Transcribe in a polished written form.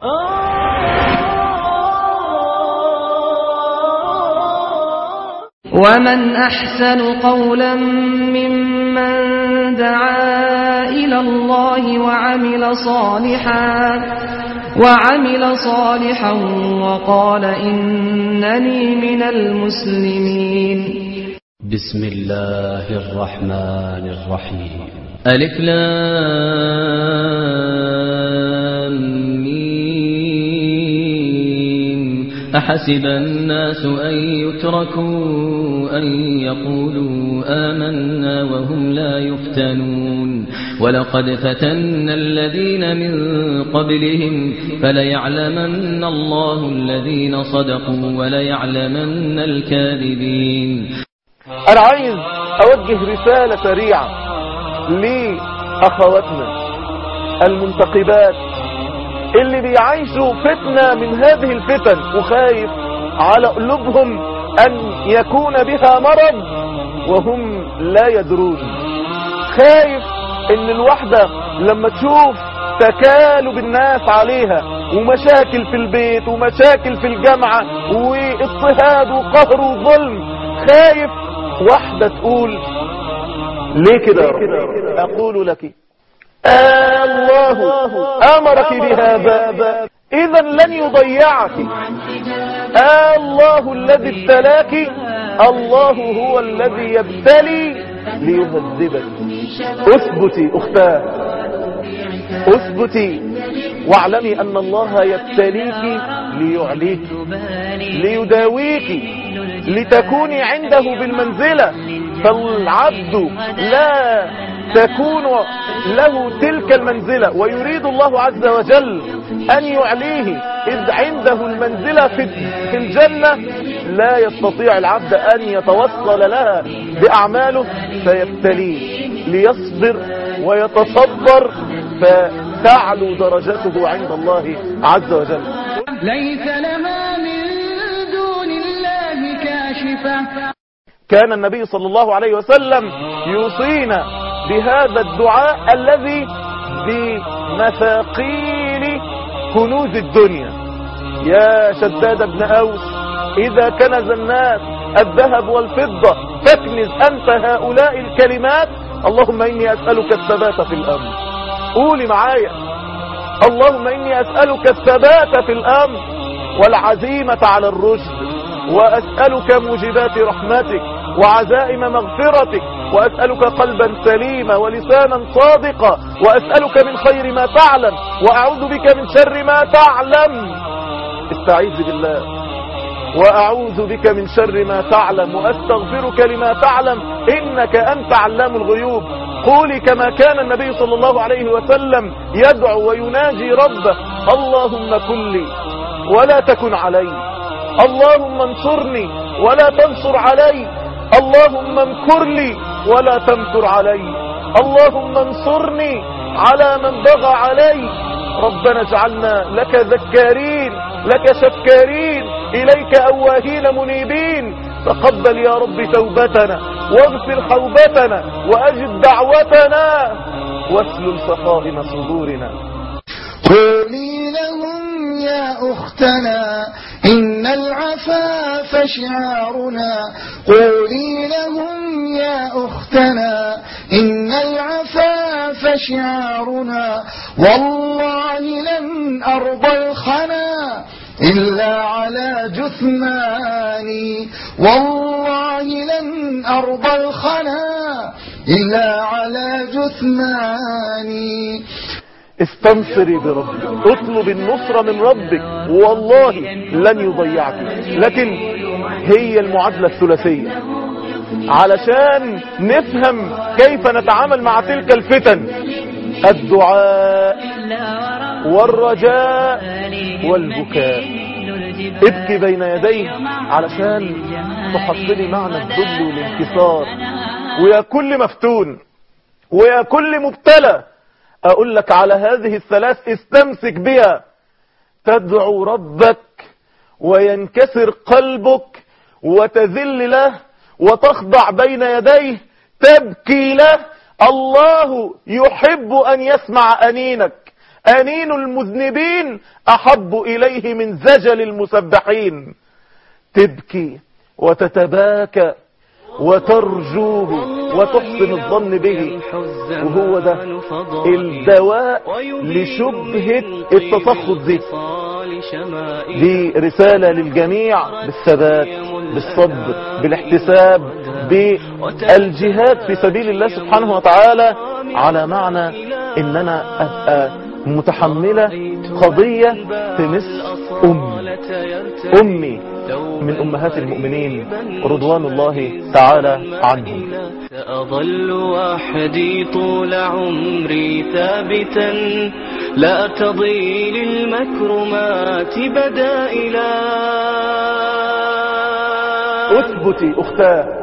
ومن أحسن قولا ممن دعا إلى الله وعمل صالحا وقال إنني من المسلمين. بسم الله الرحمن الرحيم. ألف لام ميم. أحسب الناس أن يتركوا أن يقولوا آمنا وهم لا يفتنون ولقد فتنا الذين من قبلهم فليعلمن الله الذين صدقوا وليعلمن الكاذبين. أنا عايز أوجه رسالة سريعة لأخواتنا المنتقبات اللي بيعيشوا فتنة من هذه الفتن وخايف على قلوبهم أن يكون بها مرض وهم لا يدرون. خايف ان الوحدة لما تشوف تكالب الناس عليها ومشاكل في البيت ومشاكل في الجامعة واضطهاد وقهر وظلم، خايف واحدة تقول ليه كده يا رب؟ أقول لك الله أمرك بهذا إذا لن يضيعك. الله الذي ابتلاك الله هو الذي يبتلي ليهذبك. اثبتي أختاه، اثبتي واعلمي أن الله يبتليك ليعليك ليداويك لتكوني عنده بالمنزلة. فالعبد لا تكون له تلك المنزلة ويريد الله عز وجل أن يعليه إذ عنده المنزلة في الجنة، لا يستطيع العبد أن يتوصل لها بأعماله فيبتليه ليصبر ويتصبر فتعلو درجاته عند الله عز وجل. ليس لما من دون الله كاشفة. كان النبي صلى الله عليه وسلم يوصينا بهذا الدعاء الذي بمثاقيل كنوز الدنيا. يا شداد بن أوس، إذا كنز الناس الذهب والفضة فاكنز أنت هؤلاء الكلمات: اللهم إني أسألك الثبات في الأمر. قولي معايا: اللهم إني أسألك الثبات في الأمر والعزيمة على الرشد، وأسألك موجبات رحمتك وعزائم مغفرتك، وأسألك قلبا سليما ولسانا صادقا، وأسألك من خير ما تعلم وأعوذ بك من شر ما تعلم. استعيذ بالله. وأعوذ بك من شر ما تعلم وأستغفرك لما تعلم إنك أنت علام الغيوب. قولي كما كان النبي صلى الله عليه وسلم يدعو ويناجي ربه: اللهم كن لي ولا تكن علي، اللهم انصرني ولا تنصر علي، اللهم امكر لي ولا تمكر علي، اللهم انصرني على من بغى علي. ربنا اجعلنا لك ذكارين لك شكارين إليك أواهين منيبين. تقبل يا رب توبتنا واغفر حوبتنا وأجب دعوتنا واسلل سخائم صدورنا. قولي لهم يا أختنا إن العفاف شعارنا، قولي لهم يا أختنا إن العفاف شعارنا، والله لن أرضى الخنا إلا على جثماني، والله لن أرضى الخنا إلا على جثماني. استنصري بربك، اطلب النصرة من ربك والله لن يضيعك. لكن هي المعادلة الثلاثية علشان نفهم كيف نتعامل مع تلك الفتن: الدعاء والرجاء والبكاء. ابكي بين يديه علشان تحصلي معنى الذل والانكسار. ويا كل مفتون ويا كل مبتلى، أقول لك على هذه الثلاث استمسك بها: تدعو ربك وينكسر قلبك وتذل له وتخضع بين يديه، تبكي له. الله يحب أن يسمع أنينك، أنين المذنبين أحب إليه من زجل المسبحين. تبكي وتتباكى وترجوه وتحسن الظن به، وهو ده الدواء لشبهة التسخط دي رسالة للجميع بالثبات، بالصبر، بالاحتساب، بالجهاد في سبيل الله سبحانه وتعالى، على معنى ان انا ابقى متحملة قضية تمس أمي من أمهات المؤمنين رضوان الله تعالى عنهم. سأظل وحدي طول عمري ثابتا، لا أرتضي للمكرمات بدائلا. اثبتي أختاه